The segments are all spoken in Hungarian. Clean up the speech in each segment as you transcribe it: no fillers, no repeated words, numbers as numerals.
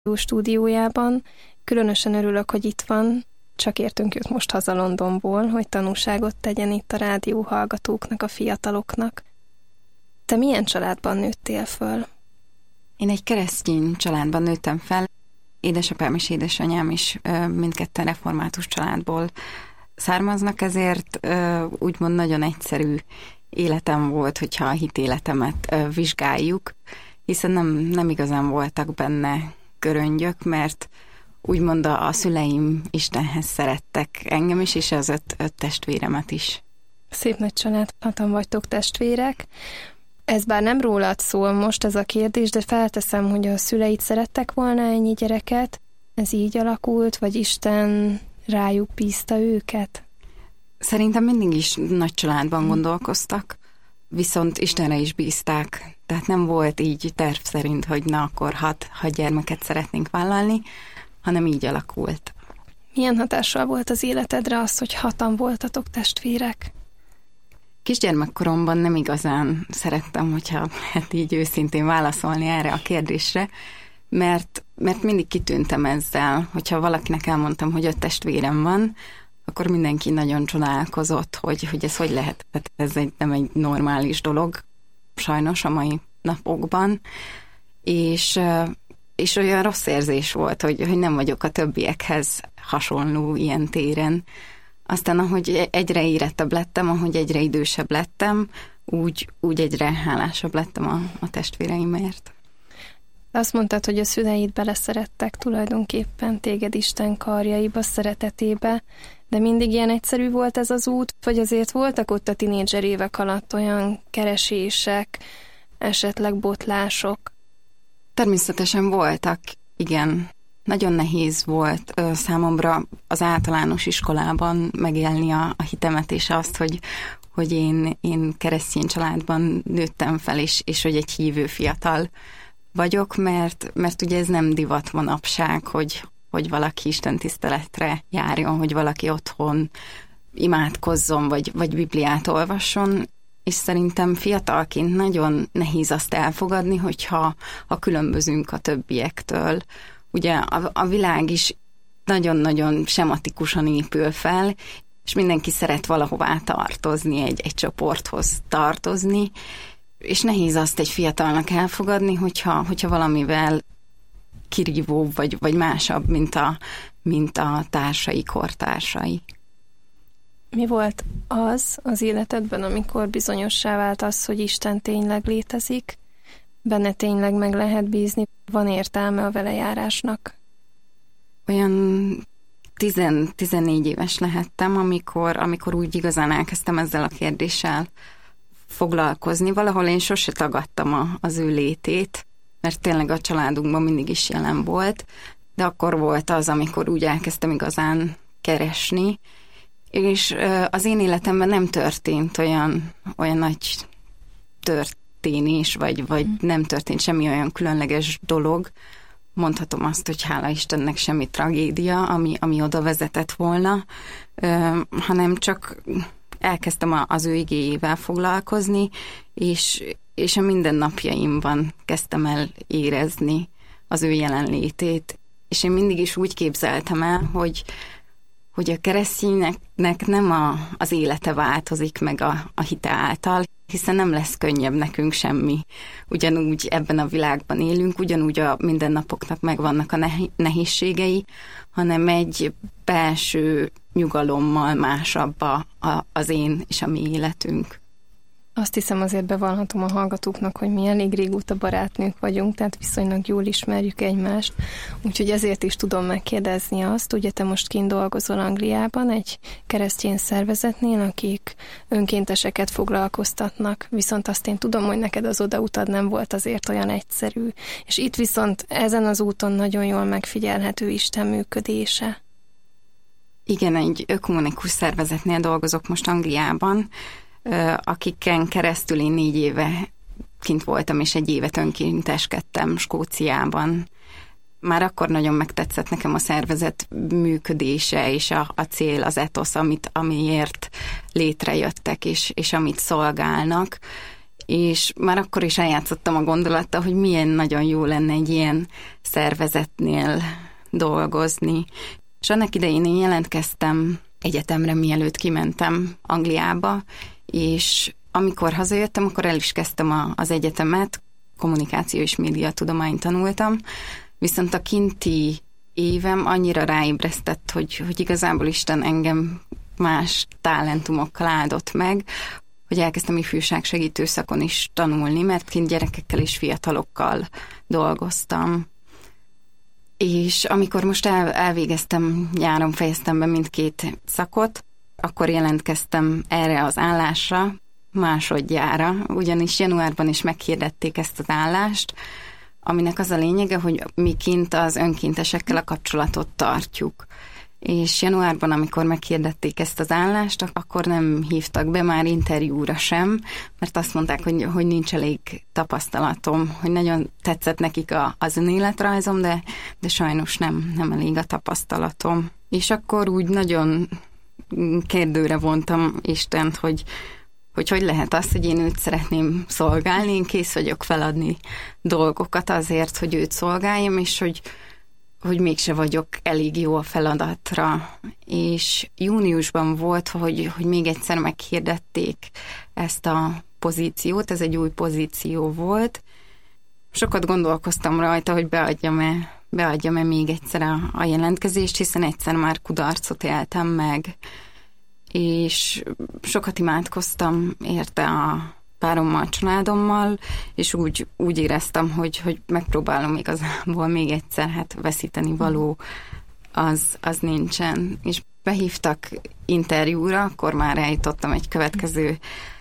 stúdiójában. Különösen örülök, hogy itt van, csak értünk jött most haza Londonból, hogy tanúságot tegyen itt a rádió hallgatóknak, a fiataloknak. Te milyen családban nőttél föl? Én egy keresztény családban nőttem fel. Édesapám és édesanyám is mindketten református családból származnak, ezért úgymond nagyon egyszerű életem volt, hogyha a hitéletemet vizsgáljuk, hiszen nem igazán voltak benne göröngyök, mert úgymond a szüleim Istenhez szerettek engem is, és az öt testvéremet is. Szép nagy család, 6-an vagytok testvérek. Ez bár nem rólad szól most ez a kérdés, de felteszem, hogy a szüleid szerettek volna ennyi gyereket? Ez így alakult, vagy Isten rájuk bízta őket? Szerintem mindig is nagy családban gondolkoztak, viszont Istenre is bízták. Tehát nem volt így terv szerint, hogy na akkor 6 gyermeket szeretnénk vállalni, hanem így alakult. Milyen hatással volt az életedre az, hogy 6-an voltatok testvérek? Kisgyermekkoromban nem igazán szerettem, hogyha így őszintén válaszolni erre a kérdésre, mert mindig kitűntem ezzel, hogyha valakinek elmondtam, hogy 5 testvérem van, akkor mindenki nagyon csodálkozott, hogy ez hogy lehet. Ez nem egy normális dolog, sajnos a mai napokban, és olyan rossz érzés volt, hogy nem vagyok a többiekhez hasonló ilyen téren. Aztán, ahogy egyre érettebb lettem, ahogy egyre idősebb lettem, úgy egyre hálásabb lettem a testvéreimért. Azt mondtad, hogy a szüleid beleszerettek tulajdonképpen téged Isten karjaiba, szeretetébe, de mindig ilyen egyszerű volt ez az út, vagy azért voltak ott a tinédzser évek alatt olyan keresések, esetleg botlások? Természetesen voltak, igen. Nagyon nehéz volt számomra az általános iskolában megélni a hitemet, és azt, hogy én keresztény családban nőttem fel, és hogy egy hívő fiatal vagyok, mert ugye ez nem divat manapság, hogy valaki istentiszteletre járjon, hogy valaki otthon imádkozzon, vagy Bibliát olvasson, és szerintem fiatalként nagyon nehéz azt elfogadni, hogyha különbözünk a többiektől. Ugye a világ is nagyon-nagyon sematikusan épül fel, és mindenki szeret valahová tartozni, egy csoporthoz tartozni, és nehéz azt egy fiatalnak elfogadni, hogyha valamivel kirívóbb vagy másabb, mint a társai, kortársai. Mi volt az életedben, amikor bizonyossá vált az, hogy Isten tényleg létezik, benne tényleg meg lehet bízni, van értelme a velejárásnak? Olyan 14 éves lehettem, amikor úgy igazán elkezdtem ezzel a kérdéssel foglalkozni. Valahol én sose tagadtam az ő létét, mert tényleg a családunkban mindig is jelen volt, de akkor volt az, amikor úgy elkezdtem igazán keresni, és az én életemben nem történt olyan nagy történés, vagy nem történt semmi olyan különleges dolog. Mondhatom azt, hogy hála Istennek semmi tragédia, ami oda vezetett volna, hanem csak elkezdtem az ő igéjével foglalkozni, és a mindennapjaimban kezdtem el érezni az ő jelenlétét. És én mindig is úgy képzeltem el, hogy a keresztényeknek nem az élete változik meg a hite által, hiszen nem lesz könnyebb nekünk semmi. Ugyanúgy ebben a világban élünk, ugyanúgy a mindennapoknak megvannak a nehézségei, hanem egy belső nyugalommal másabb az én és a mi életünk. Azt hiszem, azért bevallhatom a hallgatóknak, hogy mi elég régóta barátnők vagyunk, tehát viszonylag jól ismerjük egymást, úgyhogy ezért is tudom megkérdezni azt, ugye te most kint dolgozol Angliában egy keresztény szervezetnél, akik önkénteseket foglalkoztatnak, viszont azt én tudom, hogy neked az odautad nem volt azért olyan egyszerű, és itt viszont ezen az úton nagyon jól megfigyelhető Isten működése. Igen, egy ökumenikus szervezetnél dolgozok most Angliában, akiken keresztül én 4 éve kint voltam, és 1 évet önkénteskedtem Skóciában. Már akkor nagyon megtetszett nekem a szervezet működése, és a cél, az etosz, amiért létrejöttek, és amit szolgálnak. és már akkor is eljátszottam a gondolattal, hogy milyen nagyon jó lenne egy ilyen szervezetnél dolgozni. És annak idején én jelentkeztem egyetemre, mielőtt kimentem Angliába, és amikor hazajöttem, akkor el is kezdtem az egyetemet, kommunikáció és médiatudományt tanultam, viszont a kinti évem annyira ráébresztett, hogy igazából Isten engem más talentumokkal áldott meg, hogy elkezdtem ifjúságsegítő szakon is tanulni, mert kint gyerekekkel és fiatalokkal dolgoztam. És amikor most elvégeztem, nyáron fejeztem be mindkét szakot, akkor jelentkeztem erre az állásra másodjára, ugyanis januárban is meghirdették ezt az állást, aminek az a lényege, hogy mi kint az önkéntesekkel a kapcsolatot tartjuk. És januárban, amikor meghirdették ezt az állást, akkor nem hívtak be már interjúra sem, mert azt mondták, hogy nincs elég tapasztalatom, hogy nagyon tetszett nekik az önéletrajzom, de sajnos nem elég a tapasztalatom. És akkor úgy nagyon kérdőre vontam Istent, hogy lehet az, hogy én őt szeretném szolgálni, én kész vagyok feladni dolgokat azért, hogy őt szolgáljam, és hogy mégse vagyok elég jó a feladatra. És júniusban volt, hogy még egyszer meghirdették ezt a pozíciót, ez egy új pozíció volt. Sokat gondolkoztam rajta, hogy beadjam-e még egyszer a jelentkezést, hiszen egyszer már kudarcot éltem meg, és sokat imádkoztam érte a párommal, családommal, és úgy éreztem, hogy megpróbálom igazából még egyszer, hát veszíteni való az nincsen. És behívtak interjúra, akkor már eljutottam egy következő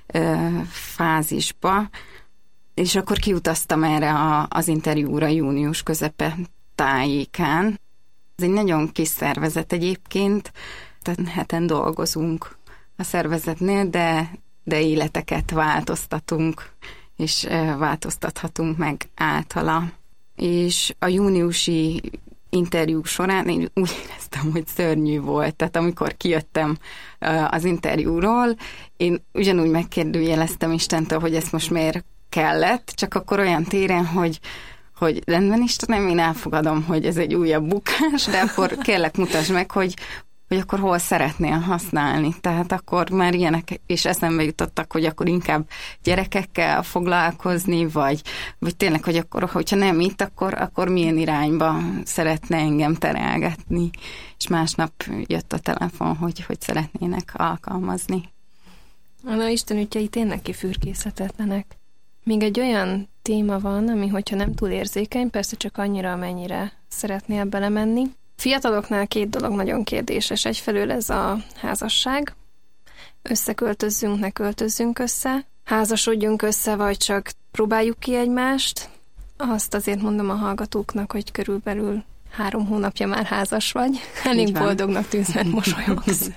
fázisba, és akkor kiutaztam erre az interjúra június közepe tájékán. Ez egy nagyon kis szervezet egyébként, tehát heten dolgozunk a szervezetnél, de életeket változtatunk, és változtathatunk meg általa. És a júniusi interjú során én úgy éreztem, hogy szörnyű volt. Tehát amikor kijöttem az interjúról, én ugyanúgy megkérdőjeleztem Istentől, hogy ezt most miért kellett, csak akkor olyan téren, hogy rendben Istenem, én elfogadom, hogy ez egy újabb bukás, de akkor kérlek mutasd meg, hogy akkor hol szeretnél használni. Tehát akkor már ilyenek és eszembe jutottak, hogy akkor inkább gyerekekkel foglalkozni, vagy tényleg, hogy akkor, hogyha nem itt, akkor milyen irányba szeretne engem terelgetni. És másnap jött a telefon, hogy szeretnének alkalmazni. Na, Isten ügyei tényleg kifürkészhetetlenek. Még egy olyan téma van, ami hogyha nem túl érzékeny, persze csak annyira, amennyire szeretnél belemenni. Fiataloknál 2 dolog nagyon kérdéses. Egyfelől ez a házasság. Összeköltözzünk, ne költözzünk össze. Házasodjunk össze, vagy csak próbáljuk ki egymást. Azt azért mondom a hallgatóknak, hogy körülbelül 3 hónapja már házas vagy. Elég boldognak tűnsz, mert mosolyogsz.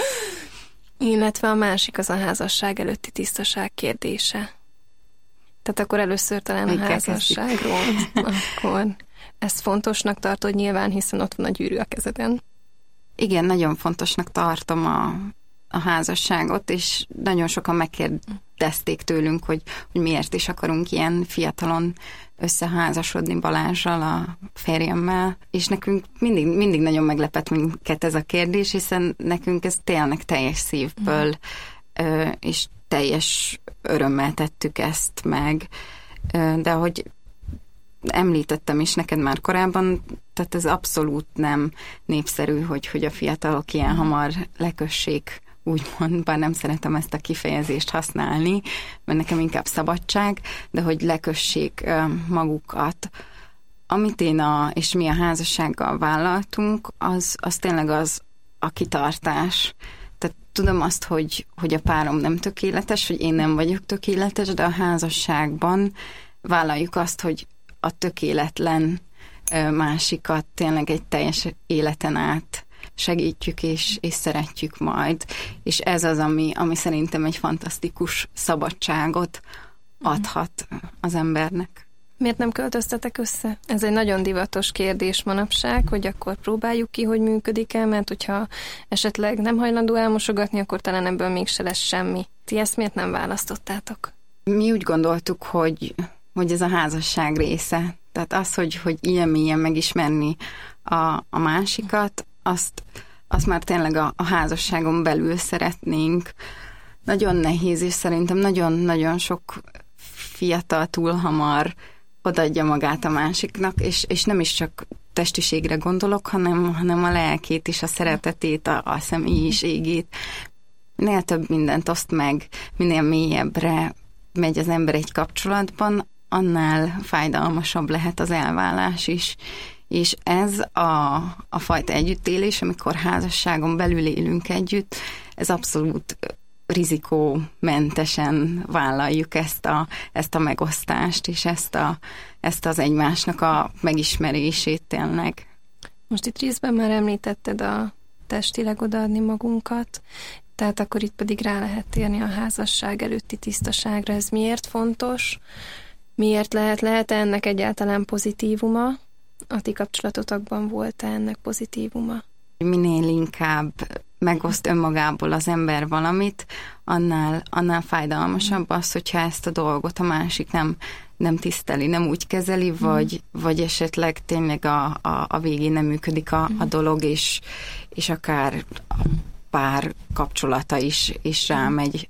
Illetve a másik az a házasság előtti tisztaság kérdése. Tehát akkor először talán a házasságról. Akkor ezt fontosnak tartod nyilván, hiszen ott van a gyűrű a kezeden. Igen, nagyon fontosnak tartom a házasságot, és nagyon sokan megkérdezték tőlünk, hogy miért is akarunk ilyen fiatalon összeházasodni Balázssal, a férjemmel, és nekünk mindig nagyon meglepett minket ez a kérdés, hiszen nekünk ez tényleg teljes szívből, és teljes örömmel tettük ezt meg, de hogy említettem is neked már korábban, tehát ez abszolút nem népszerű, hogy a fiatalok ilyen hamar lekössék, úgymond, bár nem szeretem ezt a kifejezést használni, mert nekem inkább szabadság, de hogy lekössék magukat. Amit én és mi a házassággal vállaltunk, az tényleg az a kitartás. Tehát tudom azt, hogy a párom nem tökéletes, hogy én nem vagyok tökéletes, de a házasságban vállaljuk azt, hogy a tökéletlen másikat tényleg egy teljes életen át segítjük és szeretjük majd. És ez az, ami szerintem egy fantasztikus szabadságot adhat az embernek. Miért nem költöztetek össze? Ez egy nagyon divatos kérdés manapság, hogy akkor próbáljuk ki, hogy működik-e, mert hogyha esetleg nem hajlandó elmosogatni, akkor talán ebből mégse lesz semmi. Ti ezt miért nem választottátok? Mi úgy gondoltuk, hogy ez a házasság része. Tehát az, hogy ilyen mélyen megismerni a másikat, azt már tényleg a házasságon belül szeretnénk. Nagyon nehéz, és szerintem nagyon-nagyon sok fiatal túl hamar odaadja magát a másiknak, és nem is csak testiségre gondolok, hanem a lelkét is, a szeretetét, a személyiségét. Minél több mindent oszt meg, minél mélyebbre megy az ember egy kapcsolatban, annál fájdalmasabb lehet az elválás is. És ez a fajta együttélés, amikor házasságon belül élünk együtt, ez abszolút rizikómentesen vállaljuk ezt a megosztást, és ezt az egymásnak a megismerését tényleg. Most itt részben már említetted a testileg odaadni magunkat, tehát akkor itt pedig rá lehet térni a házasság előtti tisztaságra. Ez miért fontos? Miért lehet ennek egyáltalán pozitívuma? A ti kapcsolatotokban volt-e ennek pozitívuma? Minél inkább megoszt önmagából az ember valamit, annál fájdalmasabb az, hogyha ezt a dolgot a másik nem tiszteli, nem úgy kezeli, vagy esetleg tényleg a végén nem működik a dolog, és akár a pár kapcsolata is rámegy.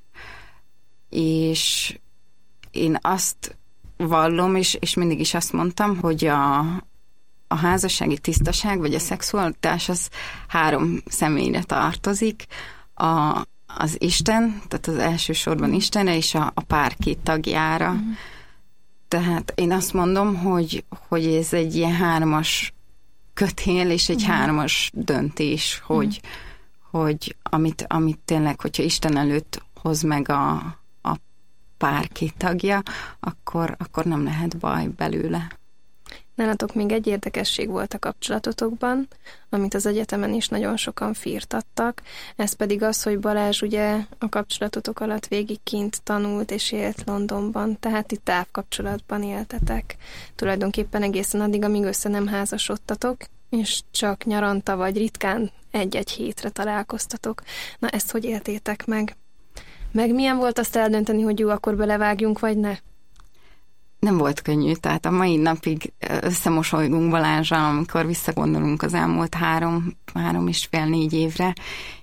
És én azt vallom, és mindig is azt mondtam, hogy a házassági tisztaság, vagy a szexualitás az 3 személyre tartozik. Az Isten, tehát az elsősorban Istenre, és a pár 2 tagjára. Tehát én azt mondom, hogy ez egy ilyen 3-as kötél, és egy 3-as döntés, hogy amit tényleg, hogyha Isten előtt hoz meg a pár 2 tagja, akkor nem lehet baj belőle. Nálatok még egy érdekesség volt a kapcsolatotokban, amit az egyetemen is nagyon sokan firtattak, ez pedig az, hogy Balázs ugye a kapcsolatotok alatt végig kint tanult és élt Londonban, tehát itt távkapcsolatban éltetek. Tulajdonképpen egészen addig, amíg össze nem házasodtatok, és csak nyaranta vagy ritkán egy-egy hétre találkoztatok. Na, ezt hogy éltétek meg? Meg milyen volt azt eldönteni, hogy jó, akkor belevágjunk, vagy ne? Nem volt könnyű, tehát a mai napig összemosolygunk Balázsral, amikor visszagondolunk az elmúlt 3,5-4 évre,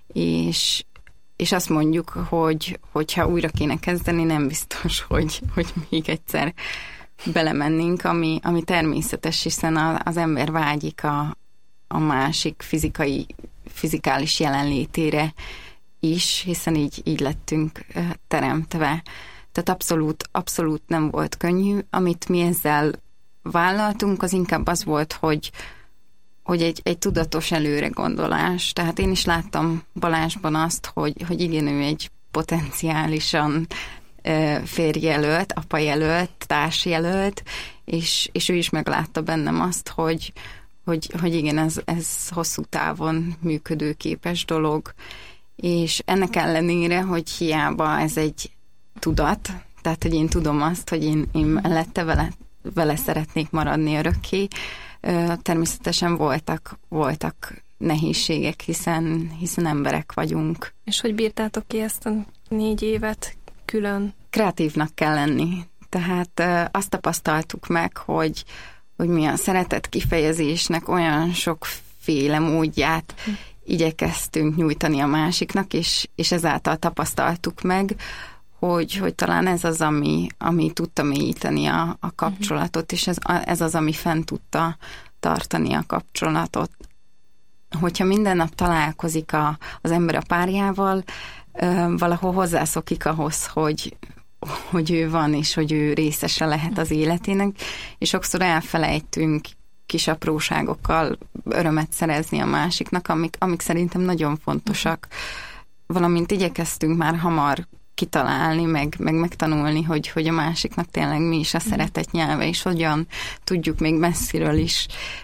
és azt mondjuk, hogyha újra kéne kezdeni, nem biztos, hogy még egyszer belemennénk, ami természetes, hiszen az ember vágyik a másik fizikális jelenlétére is, hiszen így lettünk teremtve. Tehát abszolút nem volt könnyű. Amit mi ezzel vállaltunk, az inkább az volt, hogy egy tudatos előregondolás. Tehát én is láttam Balázsban azt, hogy igen, ő egy potenciálisan férjjelölt, apajelölt, társjelölt, és ő is meglátta bennem azt, hogy igen, ez hosszú távon működőképes dolog. És ennek ellenére, hogy hiába ez egy tudat, tehát, hogy én tudom azt, hogy én mellette vele szeretnék maradni örökké. Természetesen voltak nehézségek, hiszen emberek vagyunk. És hogy bírtátok ki ezt a 4 évet külön? Kreatívnak kell lenni. Tehát azt tapasztaltuk meg, hogy mi a szeretet kifejezésnek olyan sokféle módját igyekeztünk nyújtani a másiknak, és ezáltal tapasztaltuk meg, hogy talán ez az, ami tudta mélyíteni a kapcsolatot, és ez az, ami fent tudta tartani a kapcsolatot. Hogyha minden nap találkozik az ember a párjával, valahol hozzászokik ahhoz, hogy ő van, és hogy ő részese lehet az életének, és sokszor elfelejtünk kis apróságokkal örömet szerezni a másiknak, amik szerintem nagyon fontosak. Valamint igyekeztünk már hamar kitalálni, meg megtanulni, hogy a másiknak tényleg mi is a szeretet nyelve, és hogyan tudjuk még messziről is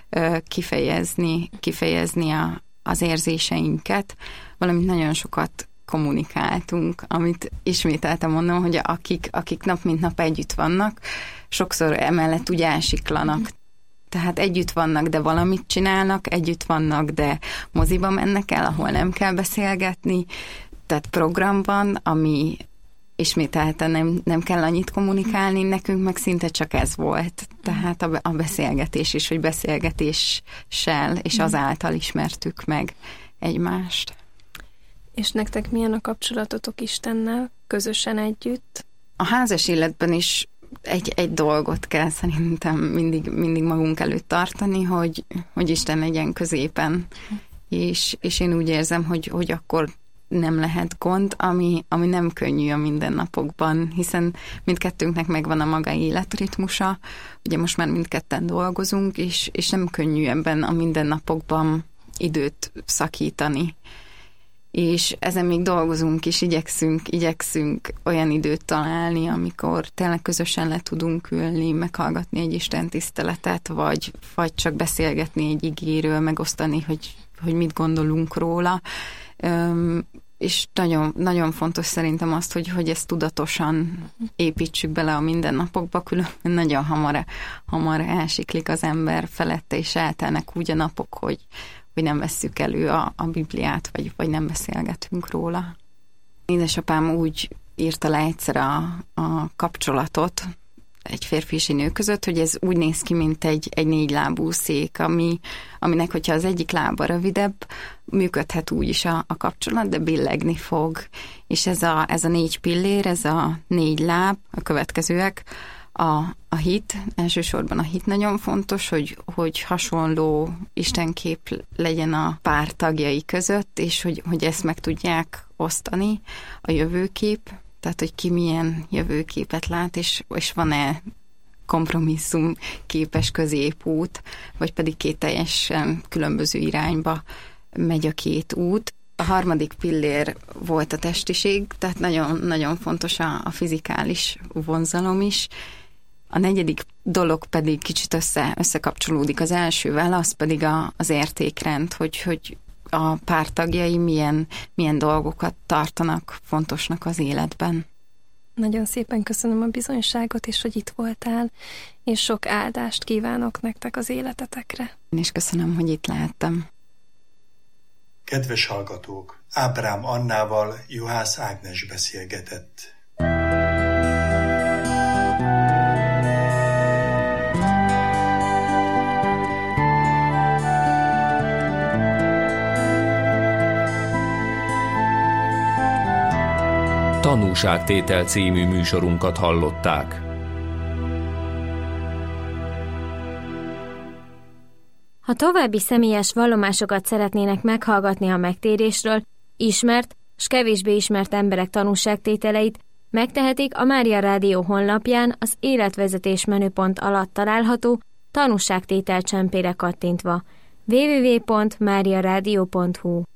kifejezni az érzéseinket. Valamint nagyon sokat kommunikáltunk, amit ismételtem mondom, hogy akik nap mint nap együtt vannak, sokszor emellett úgy elsiklanak. Tehát együtt vannak, de valamit csinálnak, együtt vannak, de moziba mennek el, ahol nem kell beszélgetni, tehát programban, ismételten nem kell annyit kommunikálni, nekünk meg szinte csak ez volt. Tehát a beszélgetés is, hogy beszélgetéssel és azáltal ismertük meg egymást. És nektek milyen a kapcsolatotok Istennel, közösen együtt? A házas életben is egy dolgot kell szerintem mindig magunk előtt tartani, hogy Isten legyen középen. És én úgy érzem, hogy akkor nem lehet gond, ami nem könnyű a mindennapokban, hiszen mindkettőnknek megvan a maga életritmusa, ugye most már mindketten dolgozunk, és nem könnyű ebben a mindennapokban időt szakítani. És ezen még dolgozunk is, igyekszünk olyan időt találni, amikor tényleg közösen le tudunk ülni, meghallgatni egy istentiszteletet, vagy csak beszélgetni egy igéről, megosztani, hogy mit gondolunk róla. És nagyon, nagyon fontos szerintem azt, hogy ezt tudatosan építsük bele a mindennapokba, különben nagyon hamar elsiklik az ember felette, és eltelnek úgy a napok, hogy nem vesszük elő a Bibliát, vagy nem beszélgetünk róla. Édesapám úgy írta le egyszer a kapcsolatot egy férfi és egy nő között, hogy ez úgy néz ki, mint egy 4 lábú szék, aminek, hogyha az egyik lába rövidebb, működhet úgy is a kapcsolat, de billegni fog. És ez a 4 pillér, ez a 4 láb, a következőek, a hit, elsősorban a hit nagyon fontos, hogy hasonló istenkép legyen a pár tagjai között, és hogy ezt meg tudják osztani. A jövőkép, tehát hogy ki milyen jövőképet lát, és van-e kompromisszum képes középút, vagy pedig 2 teljesen különböző irányba megy a 2 út. A 3. pillér volt a testiség, tehát nagyon, nagyon fontos a fizikális vonzalom is. A 4. dolog pedig kicsit összekapcsolódik az elsővel, az pedig az értékrend, hogy a pártagjai milyen dolgokat tartanak fontosnak az életben. Nagyon szépen köszönöm a bizonyságot, és hogy itt voltál, és sok áldást kívánok nektek az életetekre. Én is köszönöm, hogy itt lehettem. Kedves hallgatók, Ábrám Annával Juhász Ágnes beszélgetett. Tanúságtétel című műsorunkat hallották. Ha további személyes vallomásokat szeretnének meghallgatni a megtérésről, ismert s kevésbé ismert emberek tanúságtételeit, megtehetik a Mária Rádió honlapján az életvezetés menüpont alatt található tanúságtétel csempére kattintva. www.mariaradio.hu